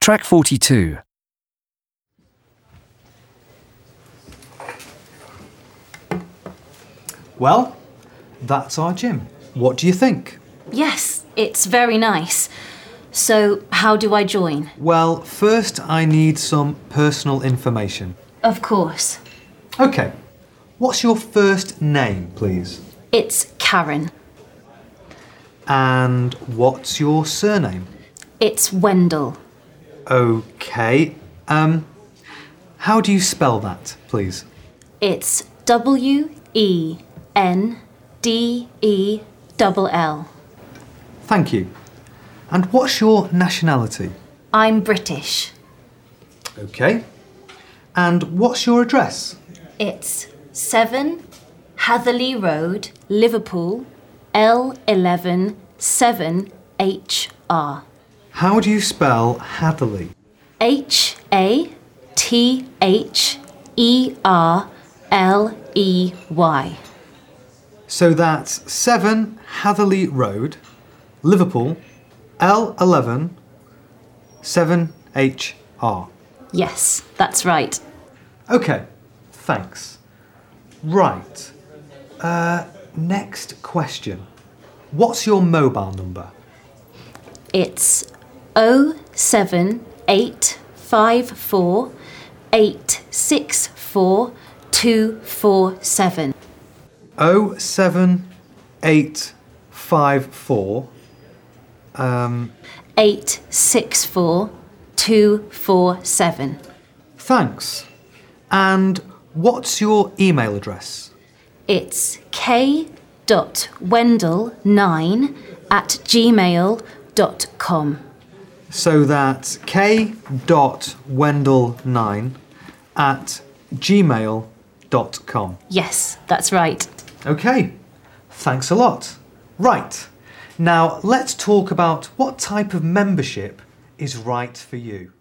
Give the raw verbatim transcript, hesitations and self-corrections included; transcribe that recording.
Track forty-two. Well, that's our gym. What do you think? Yes, it's very nice. So, how do I join? Well, first I need some personal information. Of course. OK. What's your first name, please? It's Karen. And what's your surname? It's Wendell. OK. Um, how do you spell that, please? It's W E N D E L L. Thank you. And what's your nationality? I'm British. OK. And what's your address? It's seven Hatherley Road, Liverpool, L eleven seven H R. How do you spell Hatherley? H A T H E R L E Y. So that's seven Hatherley Road, Liverpool, L eleven seven H R. Yes, that's right. OK, thanks. Right. Uh, next question. What's your mobile number? It's oh seven eight five four eight six four two four seven. oh seven eight five four um, eight six four two four seven. Thanks. And what's your email address? It's k dot wendell nine at gmail dot com. So that's k dot wendell nine at gmail dot com. Yes, that's right. OK, thanks a lot. Right, now let's talk about what type of membership is right for you.